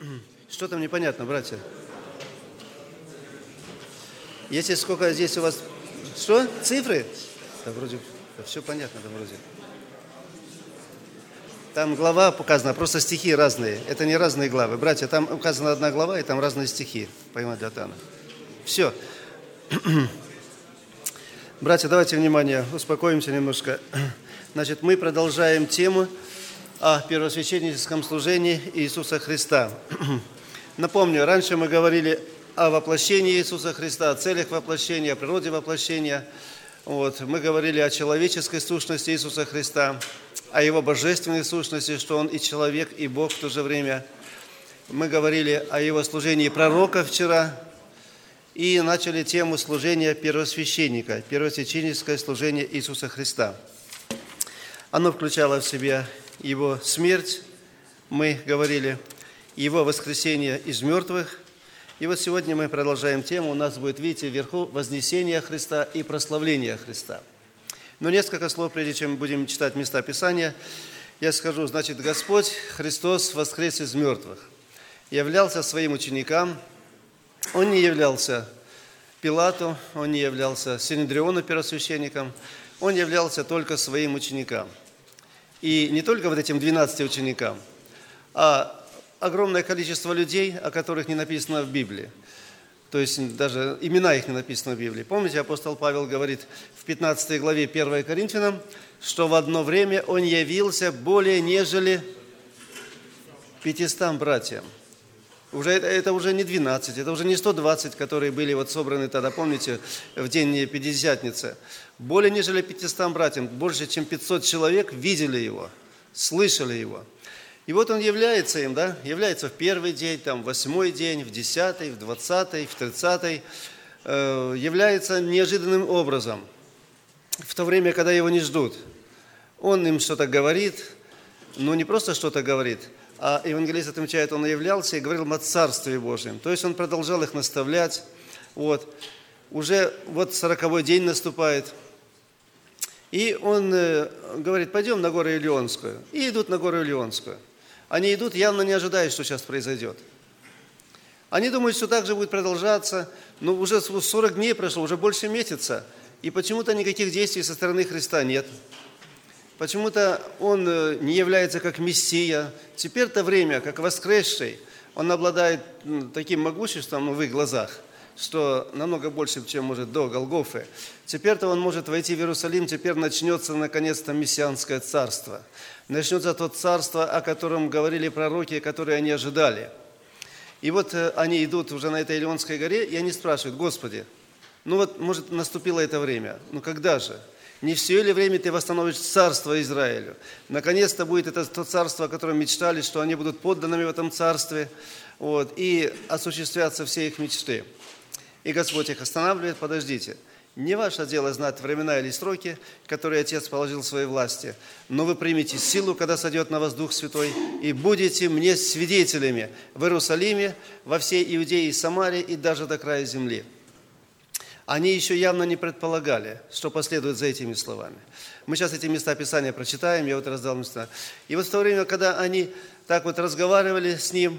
Что-то непонятно, братья. Если сколько здесь у вас... Что? Цифры? Да вроде все понятно, да вроде. Там глава показана, просто стихи разные. Это не разные главы. Братья, там указана одна глава, и там разные стихи по Датана. Все. Братья, давайте внимание, успокоимся немножко. Значит, мы продолжаем тему о первосвященническом служении Иисуса Христа. Напомню, раньше мы говорили о воплощении Иисуса Христа, о целях воплощения, о природе воплощения. Мы говорили о человеческой сущности Иисуса Христа, о Его божественной сущности, что Он и человек, и Бог в то же время. Мы говорили о Его служении пророка вчера и начали тему служения первосвященника, первосвященническое служение Иисуса Христа. Оно включало в себя Его смерть, мы говорили, Его воскресение из мертвых. И вот сегодня мы продолжаем тему. У нас будет, видите, вверху вознесение Христа и прославление Христа. Но несколько слов, прежде чем будем читать места Писания, я скажу, значит, Господь Христос воскрес из мертвых, являлся своим ученикам. Он не являлся Пилату, Он не являлся Синедриону первосвященником, Он являлся только своим ученикам. И не только вот этим 12 ученикам, а огромное количество людей, о которых не написано в Библии. То есть даже имена их не написаны в Библии. Помните, апостол Павел говорит в 15 главе 1 Коринфянам, что в одно время он явился более нежели 500 братьям. Это уже не 12, это уже не 120, которые были собраны тогда, помните, в день Пятидесятницы. Более нежели 500 братьям, больше, чем 500 человек видели его, слышали его. И вот он является им, является в первый день, в 8-й день, в 10-й, в 20-й, в 30-й, является неожиданным образом, в то время, когда его не ждут. Он им что-то говорит, но не просто что-то говорит, а евангелист отмечает, он являлся и говорил им о Царстве Божьем. То есть он продолжал их наставлять. Уже 40-й день наступает, и он говорит, пойдем на гору Илионскую. И идут на гору Илионскую. Они идут, явно не ожидая, что сейчас произойдет. Они думают, что так же будет продолжаться, но уже 40 дней прошло, уже больше месяца, и почему-то никаких действий со стороны Христа нет. Почему-то Он не является как Мессия. Теперь-то время, как воскресший, Он обладает таким могуществом в их глазах, что намного больше, чем может до Голгофы. Теперь-то он может войти в Иерусалим, теперь начнется наконец-то мессианское царство. Начнется то царство, о котором говорили пророки, которые они ожидали. И они идут уже на этой Илионской горе, и они спрашивают, Господи, может, наступило это время, когда же? Не все ли время Ты восстановишь царство Израилю? Наконец-то будет это то царство, о котором мечтали, что они будут подданными в этом царстве, и осуществятся все их мечты. И Господь их останавливает, подождите, не ваше дело знать времена или сроки, которые Отец положил в своей власти, но вы примете силу, когда сойдет на вас Дух Святой, и будете мне свидетелями в Иерусалиме, во всей Иудее и Самарии, и даже до края земли. Они еще явно не предполагали, что последует за этими словами. Мы сейчас эти места Писания прочитаем, я раздал места. И в то время, когда они так разговаривали с ним,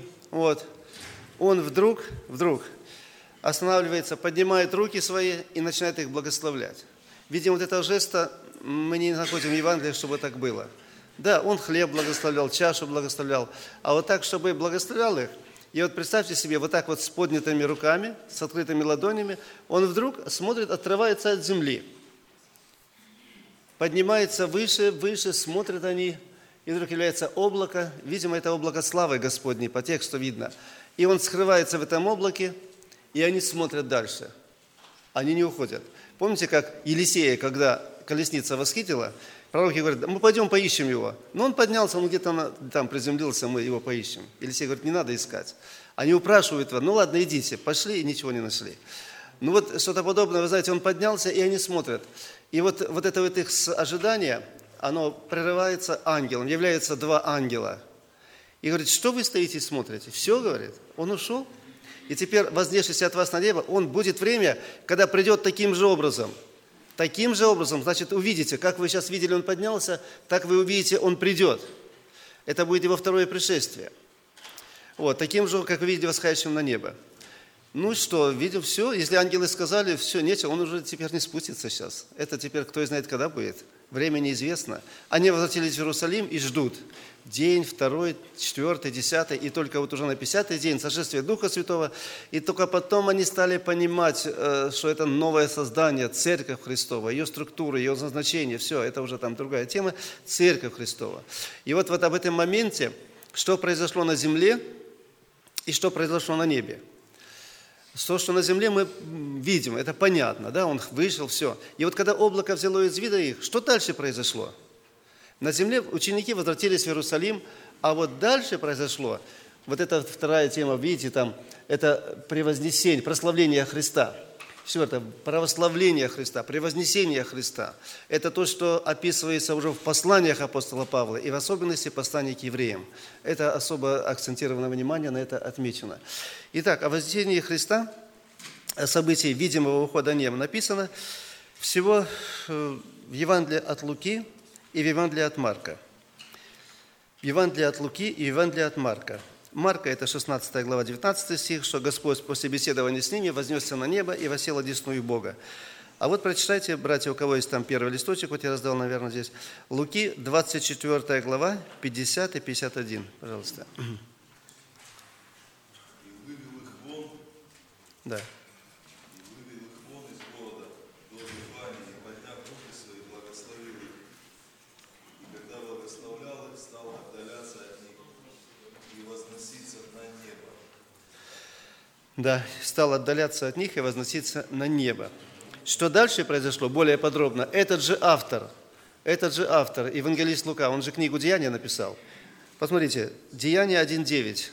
он вдруг останавливается, поднимает руки свои и начинает их благословлять. Видимо, этого жеста мы не находим в Евангелии, чтобы так было. Да, он хлеб благословлял, чашу благословлял, а так, чтобы благословлял их, и представьте себе, так с поднятыми руками, с открытыми ладонями, он вдруг смотрит, отрывается от земли. Поднимается выше, смотрят они, и вдруг является облако, видимо, это облако славы Господней, по тексту видно. И он скрывается в этом облаке, и они смотрят дальше. Они не уходят. Помните, как Елисея, когда колесница восхитила, пророки говорят, мы пойдем поищем его. Но он поднялся, он где-то там приземлился, мы его поищем. Елисей говорит, не надо искать. Они упрашивают его, ладно, идите. Пошли и ничего не нашли. Что-то подобное, вы знаете, он поднялся, и они смотрят. И это их ожидание, оно прерывается ангелом. Являются 2 ангела. И говорит, что вы стоите и смотрите? Все, говорит, он ушел. И теперь, вознесшийся от вас на небо, он будет время, когда придет таким же образом. Таким же образом, значит, увидите, как вы сейчас видели, он поднялся, так вы увидите, он придет. Это будет его второе пришествие. Вот, таким же, как вы видите, восходящим на небо. Ну что, видим, все. Если ангелы сказали, все, нечего, он уже теперь не спустится сейчас. Это теперь кто знает, когда будет. Время неизвестно. Они возвратились в Иерусалим и ждут. День, второй, 4, 10, и только вот уже на 50-й день сошествие Духа Святого. И только потом они стали понимать, что это новое создание, Церковь Христова, ее структура, ее назначение. Все, это уже там другая тема, Церковь Христова. И вот об этом моменте, что произошло на земле и что произошло на небе. То, что на земле мы видим, это понятно, да, он вышел, все. И вот когда облако взяло из вида их, что дальше произошло? На земле ученики возвратились в Иерусалим, а вот дальше произошло, вот эта вторая тема, видите, там, это превознесение, прославление Христа. Четвертое, православление Христа, превознесение Христа. Это то, что описывается уже в посланиях апостола Павла, и в особенности послании к евреям. Это особо акцентированное внимание, на это отмечено. Итак, о вознесении Христа, о событии видимого ухода неба написано всего в Евангелии от Луки и в Евангелии от Марка. В Евангелии от Луки и в Евангелии от Марка. Марка, это 16 глава, 19 стих, что Господь после беседования с ними вознесся на небо и воссел одесную Бога. А вот прочитайте, братья, у кого есть там первый листочек, вот я раздал, наверное, здесь. Луки, 24 глава, 50 и 51, пожалуйста. И вывел их вон, Да. из города до Вифании, и, подняв руки свои, благословил их. И когда благословлял их, стал отдаляться от них и возноситься на небо. Да, стал отдаляться от них и возноситься на небо. Что дальше произошло, более подробно, этот же автор, евангелист Лука, он же книгу «Деяния» написал. Посмотрите, Деяния 1:9.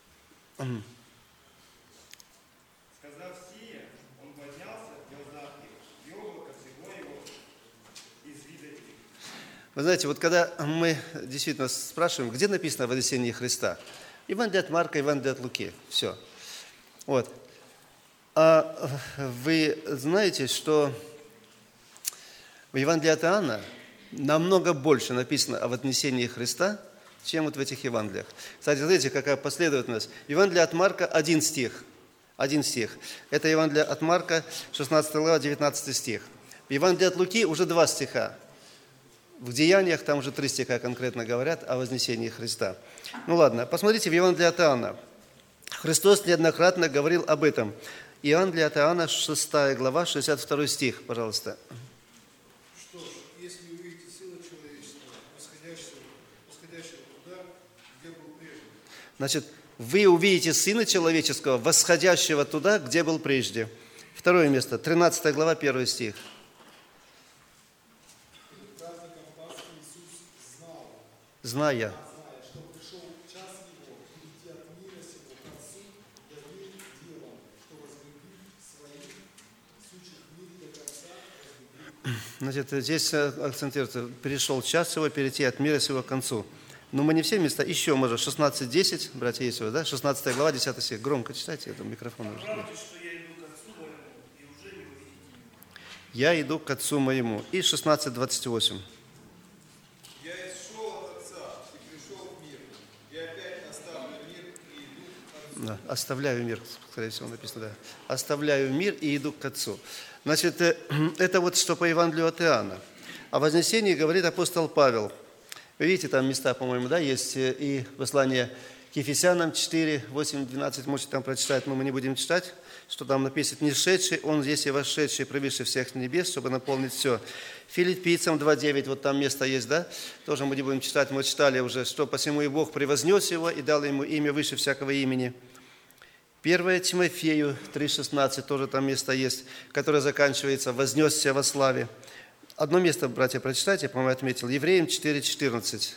Сказав сие, он поднялся в глазах их, и облако всего его из вида их. Вы знаете, вот когда мы действительно спрашиваем, где написано о вознесении Христа? Евангелие от Марка, Евангелие от Луки. Все. Вот. А вы знаете, что в Евангелии от Иоанна намного больше написано о вознесении Христа, чем вот в этих Евангелиях. Кстати, знаете, какая последовательность? Евангелие от Марка, один стих. Это Евангелие от Марка, 16 глава, 19 стих. В Евангелии от Луки уже 2 стиха. В Деяниях там уже 3 стиха конкретно говорят о вознесении Христа. Ну ладно, посмотрите в Евангелии от Иоанна. Христос неоднократно говорил об этом. Евангелие от Иоанна, 6 глава, 62 стих, пожалуйста. Что ж, если увидите Сына Человеческого, восходящего туда, где был прежде. Значит, вы увидите Сына Человеческого, восходящего туда, где был прежде. Второе место, 13 глава, 1 стих. Перед праздником Пасхи Иисус знал, Зная. что пришел час Его перейти от мира сего к Отцу, да мир делом, что возлюбив своих, сущих в мире до конца, возлюбив. Значит, здесь акцентируется, перешел час его перейти от мира сего к концу. Но мы не все места, еще, может, 16:10, братья, есть у вас, да? 16 глава, 10 стих. Громко читайте, это микрофон уже. Правда, что я иду к Отцу моему, и уже не увидите меня. Я иду к Отцу моему. И 16:28. Я исшел от Отца и пришел в мир, и опять оставлю мир и иду к Отцу. Да, оставляю мир, скорее всего, написано, да. Оставляю мир и иду к Отцу. Значит, это вот что по Евангелию от Иоанна. О вознесении говорит апостол Павел. Вы видите, там места, по-моему, да, есть и послание к Ефесянам 4, 8, 12, можете там прочитать, но мы не будем читать, что там написано, не шедший, он здесь и вошедший, превыше всех небес, чтобы наполнить все. Филиппийцам 2:9, вот там место есть, да, тоже мы не будем читать, мы читали уже, что посему и Бог превознес его и дал ему имя выше всякого имени. 1 Тимофею 3,16, тоже там место есть, которое заканчивается «вознесся во славе». Одно место, братья, прочитайте, по-моему, отметил. Евреям 4:14.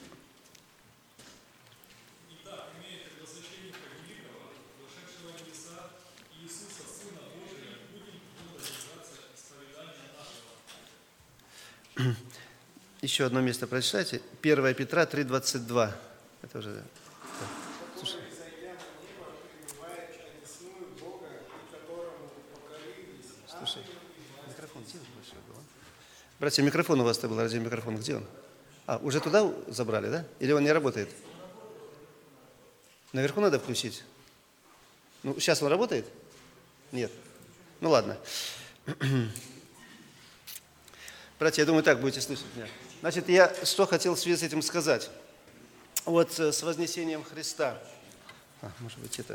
Итак, имея предвосхищенника великого, вошедшего в небеса, Иисуса, Сына Божия, будем ему добиваться исповедания нашего. Еще одно место прочитайте. 1 Петра 3:22. Это уже... Который, зайдя на небо, пребывает одесную Бога, и которому покорились. Слушай, микрофон где большой был? Братья, микрофон у вас-то был, радиомикрофон, где он? А, уже туда забрали, да? Или он не работает? Наверху надо включить. Ну, сейчас он работает? Нет. Ну ладно. Братья, я думаю, так будете слышать меня. Значит, я что хотел в связи с этим сказать. Вот с вознесением Христа. Может быть, это...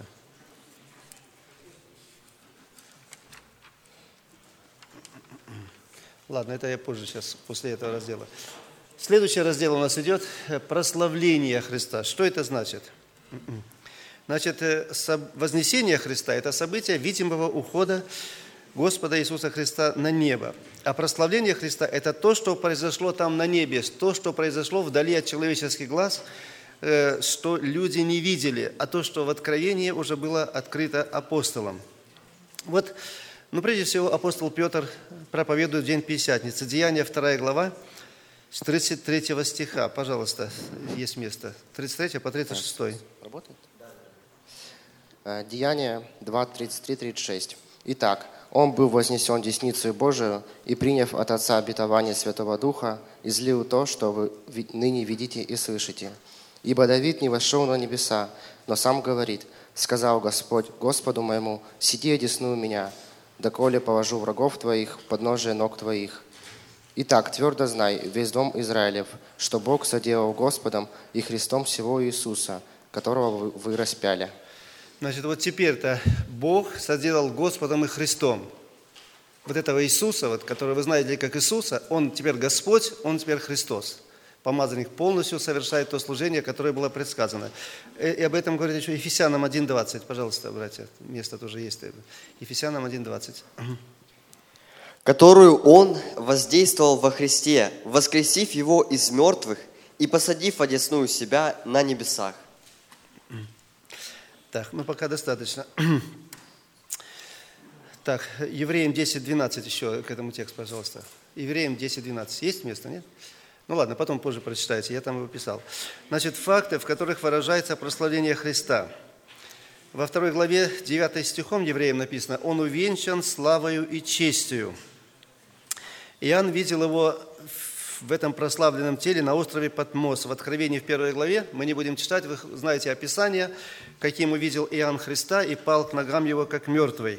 Ладно, это я позже сейчас, после этого раздела. Следующий раздел у нас идет прославление Христа. Что это значит? Значит, вознесение Христа – это событие видимого ухода Господа Иисуса Христа на небо. А прославление Христа – это то, что произошло там на небе, то, что произошло вдали от человеческих глаз, что люди не видели, а то, что в Откровении уже было открыто апостолам. Вот, прежде всего, апостол Петр проповедует в день Пятидесятницы. Деяния 2 глава, с 33 стиха. Пожалуйста, есть место. 33 по 36. Работает? Деяния 2, 33, 36. Итак, он был вознесен десницею Божию и, приняв от Отца обетование Святого Духа, излил то, что вы ныне видите и слышите. Ибо Давид не вошел на небеса, но сам говорит: «Сказал Господь Господу моему, сиди одесную меня, доколе положу врагов твоих в подножие ног твоих». Итак, твердо знай, весь дом Израилев, что Бог соделал Господом и Христом всего Иисуса, которого вы распяли. Значит, вот теперь-то Бог соделал Господом и Христом. Вот этого Иисуса, вот, которого вы знаете как Иисуса, Он теперь Господь, Он теперь Христос. Помазанник полностью совершает то служение, которое было предсказано. И об этом говорит еще Ефесянам 1:20. Пожалуйста, братья, место тоже есть. Ефесянам 1:20. Которую Он воздействовал во Христе, воскресив Его из мертвых и посадив одесную себя на небесах. Так, пока достаточно. Так, Евреям 10:12 еще к этому тексту, пожалуйста. Евреям 10:12. Есть место, нет? Ну ладно, потом позже прочитайте, я там его писал. Значит, факты, в которых выражается прославление Христа. Во 2 главе 9 стихом Евреям написано: «Он увенчан славою и честью». Иоанн видел его в этом прославленном теле на острове Патмос. В Откровении в 1 главе, мы не будем читать, вы знаете описание, каким увидел Иоанн Христа и пал к ногам его, как мертвый.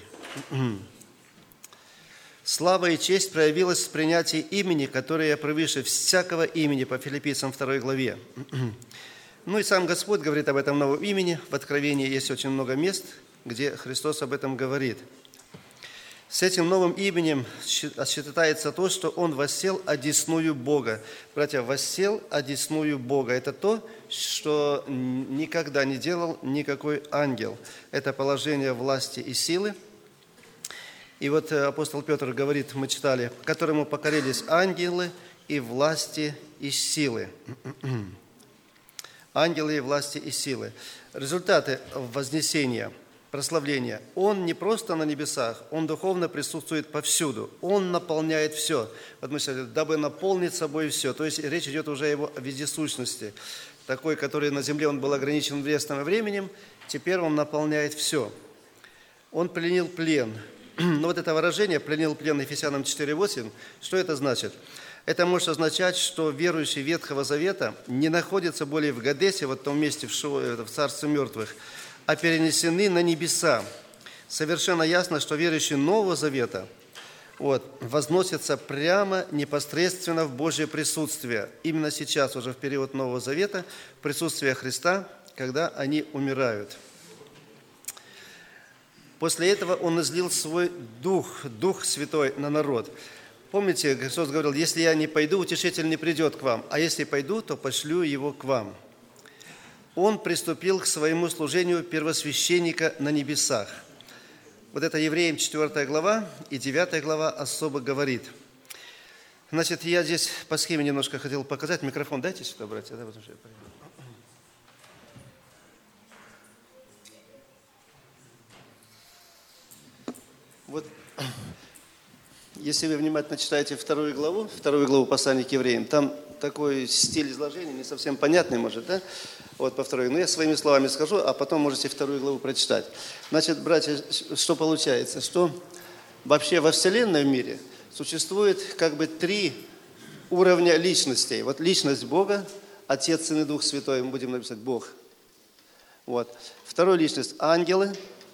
Слава и честь проявилась в принятии имени, которое превыше всякого имени, по Филиппийцам 2 главе. И сам Господь говорит об этом новом имени. В Откровении есть очень много мест, где Христос об этом говорит. С этим новым именем считается то, что Он воссел одесную Бога. Братья, воссел одесную Бога. Это то, что никогда не делал никакой ангел. Это положение власти и силы. И вот апостол Петр говорит, мы читали, которому покорились ангелы и власти и силы. Ангелы и власти и силы. Результаты вознесения, прославления. Он не просто на небесах, Он духовно присутствует повсюду. Он наполняет все. Вот мы сказали, дабы наполнить собой все. То есть речь идет уже о вездесущности. Такой, который на земле он был ограничен местом и временем, теперь Он наполняет все. Он пленил плен. Но вот это выражение «пленил плен» Ефесянам 4:8, что это значит? Это может означать, что верующие Ветхого Завета не находятся более в Гадесе, вот в том месте в Царстве мертвых, а перенесены на небеса. Совершенно ясно, что верующие Нового Завета возносятся прямо, непосредственно в Божье присутствие. Именно сейчас, уже в период Нового Завета, присутствие Христа, когда они умирают. После этого Он излил свой Дух Святой на народ. Помните, Христос говорил, если я не пойду, утешитель не придет к вам, а если пойду, то пошлю его к вам. Он приступил к своему служению первосвященника на небесах. Вот это Евреям 4 глава и 9 глава особо говорит. Значит, я здесь по схеме немножко хотел показать. Микрофон дайте сюда, братья. Да, потому что я понимаю. Вот, если вы внимательно читаете 2 главу послания к евреям, там такой стиль изложения не совсем понятный, может, да? Вот по 2. Но я своими словами скажу, а потом можете 2 главу прочитать. Значит, братья, что получается? Что вообще во Вселенной, в мире, существует как бы 3 уровня личностей. Вот личность Бога, Отец, Сын и Дух Святой, мы будем написать Бог. Вот. Вторая личность – ангелы.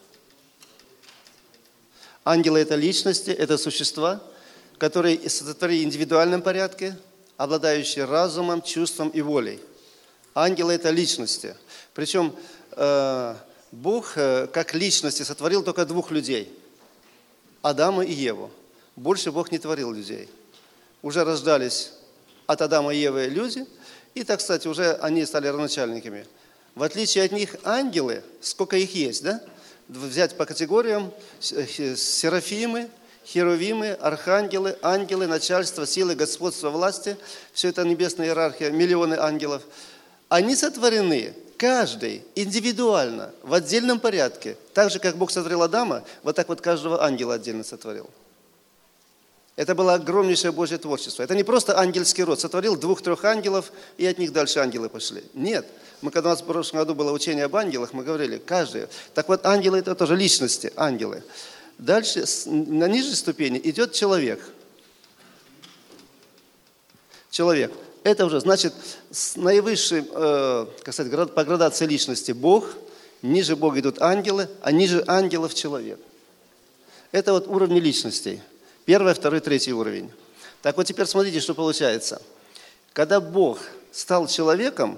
Ангелы – это личности, это существа, которые сотворены в индивидуальном порядке, обладающие разумом, чувством и волей. Ангелы – это личности. Причем Бог как личности сотворил только двух людей – Адама и Еву. Больше Бог не творил людей. Уже рождались от Адама и Евы люди, и так, кстати, уже они стали родоначальниками. В отличие от них ангелы, сколько их есть, да? Взять по категориям: серафимы, херувимы, архангелы, ангелы, начальство, силы, господство, власти. Все это небесная иерархия, миллионы ангелов. Они сотворены, каждый индивидуально, в отдельном порядке. Так же, как Бог сотворил Адама, вот так вот каждого ангела отдельно сотворил. Это было огромнейшее Божье творчество. Это не просто ангельский род. Сотворил 2-3 ангелов, и от них дальше ангелы пошли. Нет. Мы, когда у нас в прошлом году было учение об ангелах, мы говорили, каждый. Так вот, ангелы – это тоже личности, ангелы. Дальше, на нижней ступени, идет человек. Человек. Это уже, значит, наивысший, как сказать, по градации личности Бог, ниже Бога идут ангелы, а ниже ангелов человек. Это вот уровни личностей. 1, 2, 3 уровень. Так вот теперь смотрите, что получается. Когда Бог стал человеком,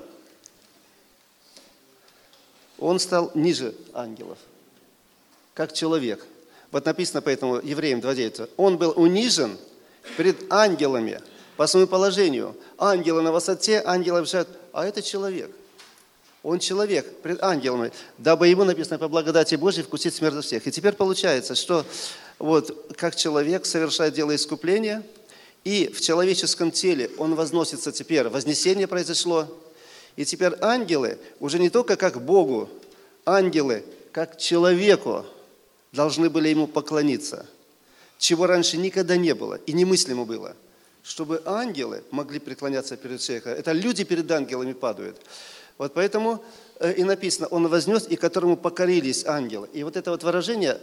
Он стал ниже ангелов, как человек. Вот написано поэтому Евреям 2:9. Он был унижен перед ангелами по своему положению. Ангелы на высоте, ангелы обижают, а это человек. Он человек пред ангелами, дабы ему, написано, по благодати Божьей вкусить смерть за всех. И теперь получается, что вот как человек совершает дело искупления, и в человеческом теле он возносится теперь, вознесение произошло, и теперь ангелы уже не только как Богу, ангелы как человеку должны были ему поклониться, чего раньше никогда не было и немыслимо было, чтобы ангелы могли преклоняться перед человеком. Это люди перед ангелами падают. Вот поэтому и написано, он вознес, и которому покорились ангелы. И вот это вот выражение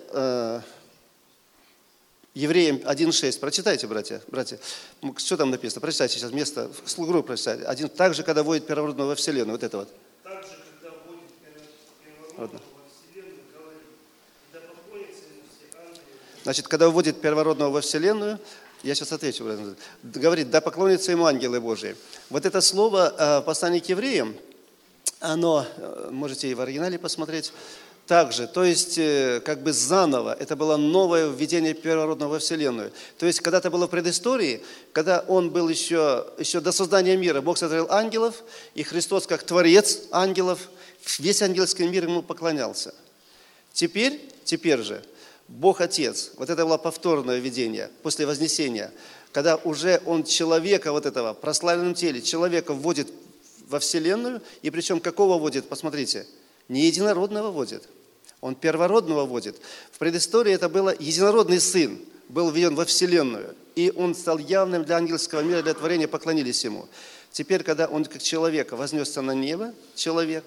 Евреям 1:6. Прочитайте, братья. Что там написано? Прочитайте сейчас место, слугу прочитайте. Так же, когда вводит первородного во вселенную. Вот это вот. Так же, когда вводит первородного во вселенную, говорит, да поклонятся ему все ангелы. Значит, когда вводит первородного во вселенную, я сейчас отвечу, брат, говорит, да поклонятся ему ангелы Божии. Вот это слово послание к евреям, оно, можете и в оригинале посмотреть, также, то есть как бы заново, это было новое введение первородного во вселенную. То есть когда-то было в предыстории, когда он был еще до создания мира, Бог сотворил ангелов, и Христос как творец ангелов, весь ангельский мир ему поклонялся. Теперь же Бог Отец, вот это было повторное введение после вознесения, когда уже он человека вот этого в прославленном теле, человека вводит во вселенную, и причем какого вводит, посмотрите, не единородного вводит, он первородного вводит. В предыстории это было единородный сын, был введен во вселенную, и он стал явным для ангельского мира, для творения, поклонились ему. Теперь, когда он как человека вознесся на небо, человек,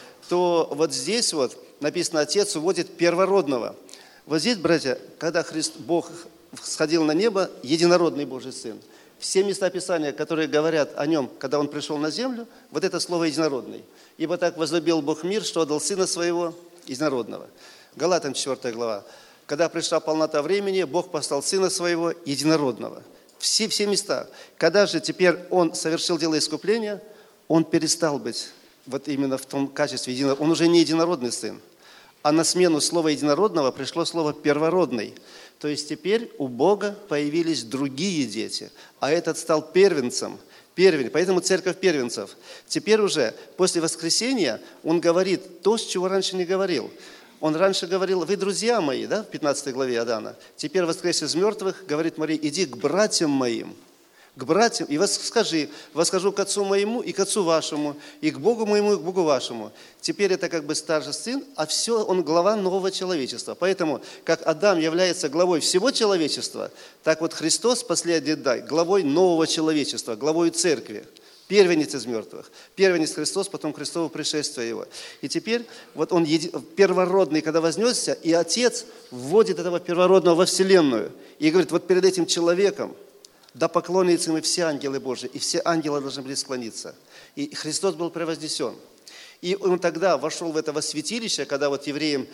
то вот здесь вот написано, Отец уводит первородного. Вот здесь, братья, когда Бог сходил на небо, единородный Божий Сын. Все места Писания, которые говорят о нем, когда он пришел на землю, вот это слово «единородный». «Ибо так возлюбил Бог мир, что отдал Сына Своего единородного». Галатам 4 глава. Когда пришла полнота времени, Бог послал Сына Своего единородного. Все места. Когда же теперь он совершил дело искупления, он перестал быть вот именно в том качестве единородного. Он уже не единородный Сын. А на смену слова «единородного» пришло слово «первородный». То есть теперь у Бога появились другие дети, а этот стал первенцем. Поэтому церковь первенцев. Теперь уже после воскресения он говорит то, с чего раньше не говорил. Он раньше говорил, вы друзья мои, да, в 15 главе Иоанна. Теперь воскрес из мертвых, говорит Мария, иди к братьям моим. К братьям, и скажи, восхожу к отцу моему и к отцу вашему, и к Богу моему, и к Богу вашему. Теперь это как бы старший сын, а все, он глава нового человечества. Поэтому, как Адам является главой всего человечества, так вот Христос, последний главой нового человечества, главой церкви, первенец из мертвых. Первенец Христос, потом Христово пришествие его. И теперь вот он первородный, когда вознесся, и Отец вводит этого первородного во вселенную. И говорит, вот перед этим человеком, да поклонятся ему все ангелы Божии, и все ангелы должны были склониться. И Христос был превознесен. И он тогда вошел в это святилище, когда вот евреям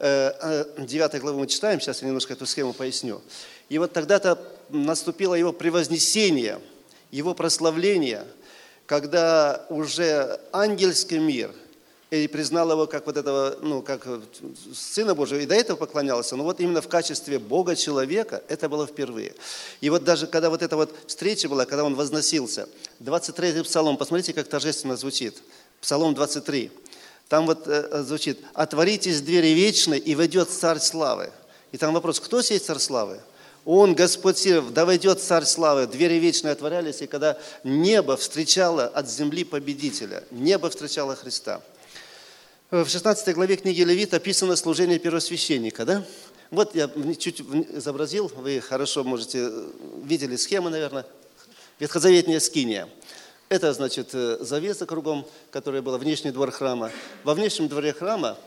9 главу мы читаем, сейчас я немножко эту схему поясню. И вот тогда-то наступило его превознесение, его прославление, когда уже ангельский мир и признал его как вот этого, как Сына Божьего, и до этого поклонялся, но вот именно в качестве Бога-человека это было впервые. И вот даже когда вот эта вот встреча была, когда он возносился, 23-й псалом, посмотрите, как торжественно звучит, Псалом 23, там вот звучит: «Отворитесь двери вечные, и войдет Царь славы». И там вопрос: кто сей Царь славы? Он, Господь сил, да войдет Царь славы. Двери вечные отворялись, и когда небо встречало от земли победителя, небо встречало Христа. В 16 главе книги Левит описано служение первосвященника, да? Вот я чуть изобразил, вы хорошо видели схему, наверное, ветхозаветная скиния. Это, значит, завеса кругом, которая была внешний двор храма. Во внешнем дворе храма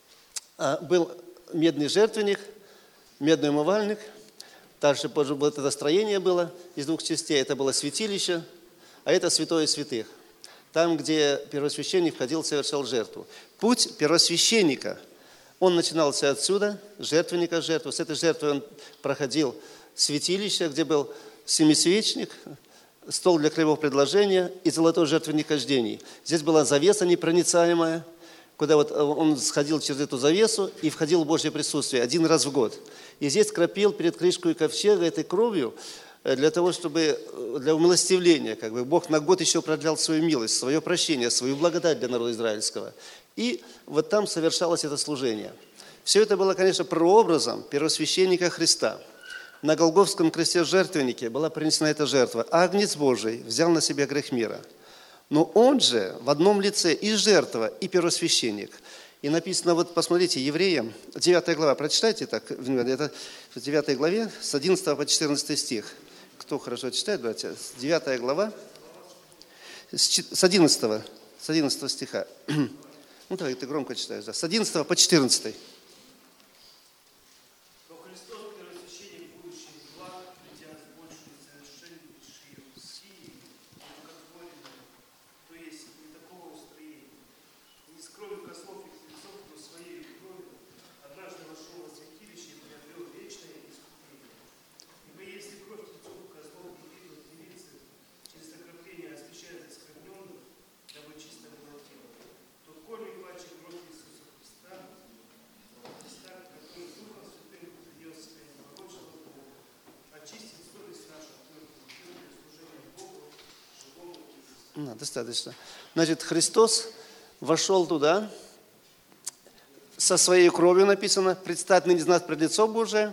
был медный жертвенник, медный умывальник. Дальше позже вот это строение было из двух частей. Это было святилище, а это святое святых. Там, где первосвященник входил, совершал жертву. Путь первосвященника, он начинался отсюда, жертвенника жертву. С этой жертвой он проходил святилище, где был семисвечник, стол для краевого предложения и золотой жертвенник кождений. Здесь была завеса непроницаемая, куда вот он сходил через эту завесу и входил в Божье присутствие один раз в год. И здесь кропил перед крышкой ковчега этой кровью для того, чтобы, для умилостивления, Бог на год еще продлял свою милость, свое прощение, свою благодать для народа израильского. И вот там совершалось это служение. Все это было, конечно, прообразом первосвященника Христа. На Голгофском кресте жертвеннике была принесена эта жертва. Агнец Божий взял на себя грех мира. Но он же в одном лице и жертва, и первосвященник. И написано, вот посмотрите, Евреям, 9 глава, прочитайте так, это в 9 главе, с 11 по 14 стих. Кто хорошо читает, братья? 9 глава, с 11 стиха. Ну, давай, ты громко читаешь, да. С 11 по 14. Достаточно. Значит, Христос вошел туда, со своей кровью написано, предстать ныне нас пред лицо Божие.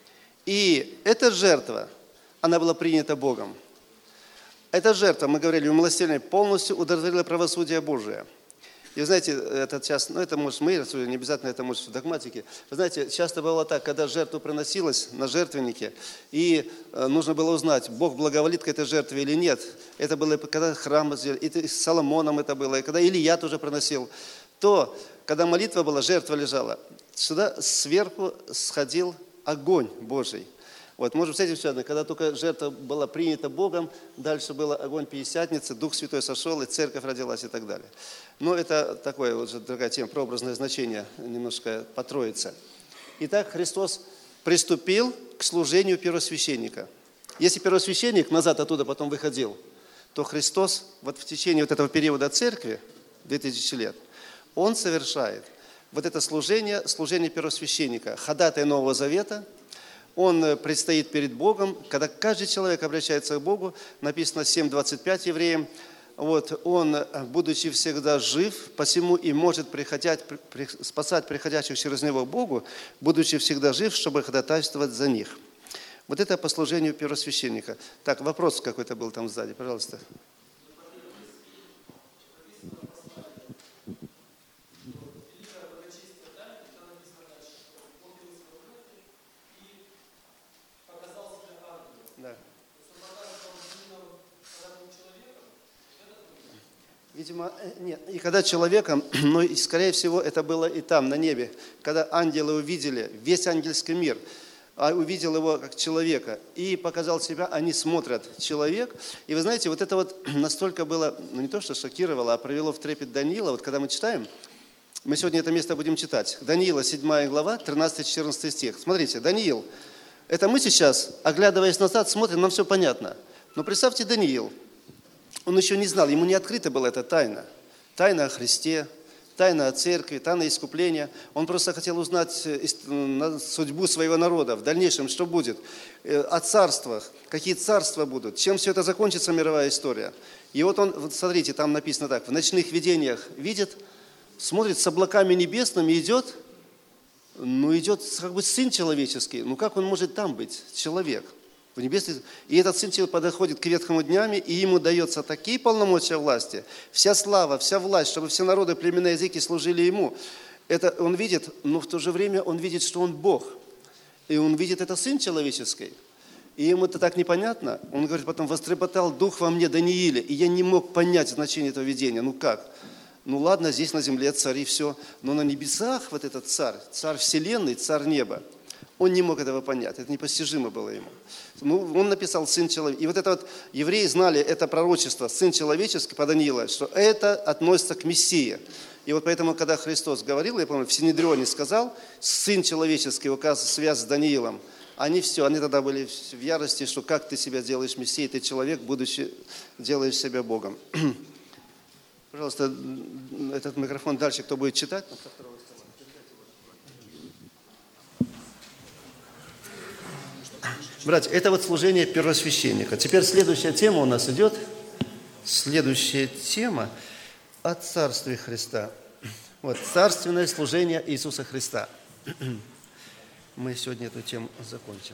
И эта жертва, она была принята Богом. Эта жертва, мы говорили, умилостивление полностью удовлетворила правосудие Божие. И вы знаете, это часто, это может мы, не обязательно это может в догматике. Вы знаете, часто бывало так, когда жертва приносилась на жертвеннике, и нужно было узнать, Бог благоволит к этой жертве или нет. Это было, когда храм сделали, и с Соломоном это было, и когда Илия тоже приносил. То, когда молитва была, жертва лежала, сюда сверху сходил огонь Божий. Вот, может быть, с этим связано, когда только жертва была принята Богом, дальше был огонь Пятидесятницы, Дух Святой сошел, и церковь родилась и так далее. Но это такое, вот же другая тема, прообразное значение, немножко по Троице. Итак, Христос приступил к служению первосвященника. Если первосвященник назад оттуда потом выходил, то Христос вот в течение вот этого периода церкви, 2000 лет, Он совершает вот это служение первосвященника, ходатай Нового Завета. Он предстоит перед Богом, когда каждый человек обращается к Богу, написано 7:25 евреям, вот, он, будучи всегда жив, посему и может спасать приходящих через него к Богу, будучи всегда жив, чтобы ходатайствовать за них. Вот это по служению первосвященника. Так, вопрос какой-то был там сзади, пожалуйста. Видимо, нет. И когда человеком, но скорее всего это было и там, на небе, когда ангелы увидели весь ангельский мир, а увидел его как человека и показал себя, они смотрят человек. И вы знаете, вот это вот настолько было, ну не то что шокировало, а привело в трепет Даниила. Вот когда мы читаем, мы сегодня это место будем читать. Даниила, 7 глава, 13-14 стих. Смотрите, Даниил, это мы сейчас, оглядываясь назад, смотрим, нам все понятно. Но представьте, Даниил, он еще не знал, ему не открыта была эта тайна. Тайна о Христе, тайна о церкви, тайна искупления. Он просто хотел узнать судьбу своего народа, в дальнейшем, что будет, о царствах, какие царства будут, чем все это закончится, мировая история. И вот он, вот смотрите, там написано так, в ночных видениях видит, смотрит с облаками небесными, идет, идет как бы Сын человеческий. Ну как он может там быть, человек? В небесной... И этот Сын человек подходит к ветхому днями, и ему дается такие полномочия власти, вся слава, вся власть, чтобы все народы, племена, языки служили ему. Это он видит, но в то же время он видит, что он Бог. И он видит, это Сын человеческий. И ему это так непонятно. Он говорит, потом вострепетал дух во мне, Данииле, и я не мог понять значение этого видения. Ну как? Ну ладно, здесь на земле цари, все. Но на небесах вот этот царь, царь вселенной, царь неба, он не мог этого понять. Это непостижимо было ему. Ну, он написал «Сын человеческий». И вот это вот, евреи знали это пророчество, «Сын человеческий» по Даниила, что это относится к Мессии. И вот поэтому, когда Христос говорил, я помню, в Синедрионе сказал, «Сын человеческий», указывая связь с Даниилом, они тогда были в ярости, что как ты себя делаешь Мессией, ты человек, будучи, делаешь себя Богом. Пожалуйста, этот микрофон дальше, кто будет читать? Братья, это вот служение первосвященника. Теперь следующая тема у нас идет. Следующая тема о Царстве Христа. Вот, царственное служение Иисуса Христа. Мы сегодня эту тему закончим.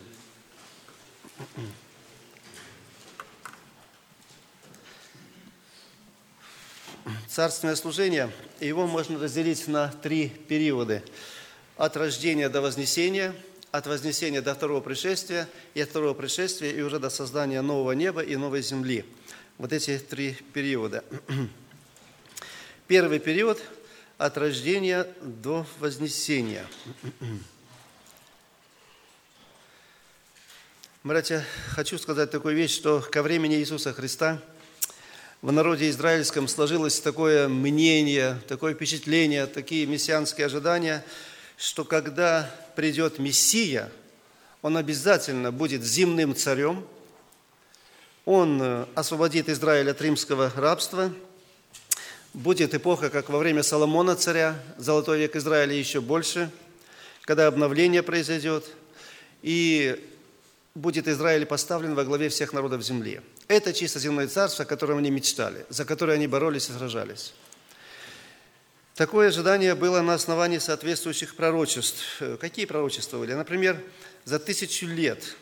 Царственное служение, его можно разделить на 3 периода. От рождения до вознесения, от вознесения до второго пришествия, и от второго пришествия и уже до создания нового неба и новой земли. Вот эти 3 периода. Первый период – от рождения до вознесения. Братья, хочу сказать такую вещь, что ко времени Иисуса Христа в народе израильском сложилось такое мнение, такое впечатление, такие мессианские ожидания, что когда придет Мессия, он обязательно будет земным царем, он освободит Израиль от римского рабства, будет эпоха, как во время Соломона царя, золотой век Израиля еще больше, когда обновление произойдет, и будет Израиль поставлен во главе всех народов земли. Это чисто земное царство, о котором они мечтали, за которое они боролись и сражались. Такое ожидание было на основании соответствующих пророчеств. Какие пророчества были? Например, за 1000 лет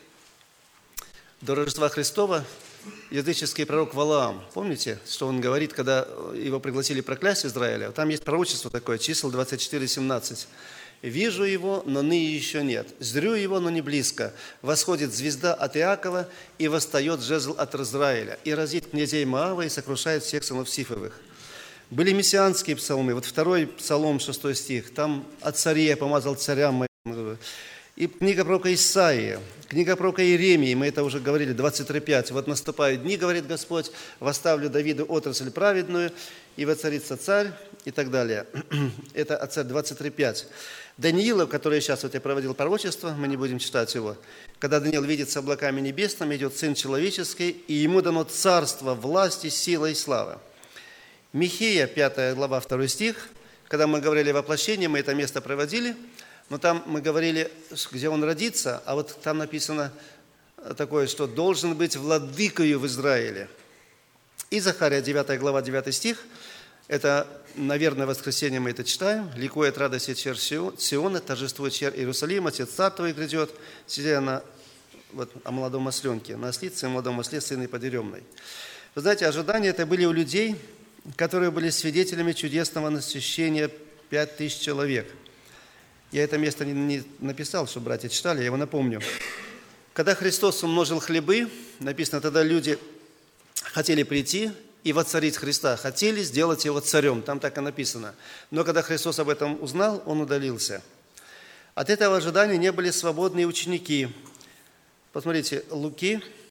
до Рождества Христова языческий пророк Валаам, помните, что он говорит, когда его пригласили проклясть Израиля? Там есть пророчество такое, чисел 24:17. «Вижу его, но ныне еще нет. Зрю его, но не близко. Восходит звезда от Иакова, и восстает жезл от Израиля, и разит князей Моава, и сокрушает всех сынов Сифовых». Были мессианские псалмы. Вот 2 Псалом, 6 стих. Там «От царей я помазал царям моим». И книга пророка Исаии, книга пророка Иеремии, мы это уже говорили, 23:5. «Вот наступают дни, говорит Господь, восставлю Давиду отрасль праведную, и воцарится царь», и так далее. Это от царя 23:5. Даниила, который сейчас вот я проводил пророчество, мы не будем читать его. Когда Даниил видит с облаками небесными, идет Сын человеческий, и ему дано царство, власть, сила и слава. Михея, 5 глава, 2 стих. Когда мы говорили о воплощении, мы это место проводили, но там мы говорили, где он родится, а вот там написано такое, что должен быть владыкою в Израиле. И Захария, 9 глава, 9 стих. Это, наверное, в воскресенье мы это читаем. «Ликует радость черь Сиона, торжествует черь Иерусалима, Отец царь твой грядет, сидя о молодом осленке, на ослице и молодом осле, сыне подеремной». Вы знаете, ожидания это были у людей, которые были свидетелями чудесного насыщения 5000 человек. Я это место не написал, чтобы братья читали, я его напомню. Когда Христос умножил хлебы, написано, тогда люди хотели прийти и воцарить Христа, хотели сделать его царем, там так и написано. Но когда Христос об этом узнал, он удалился. От этого ожидания не были свободны и ученики. Посмотрите, Луки,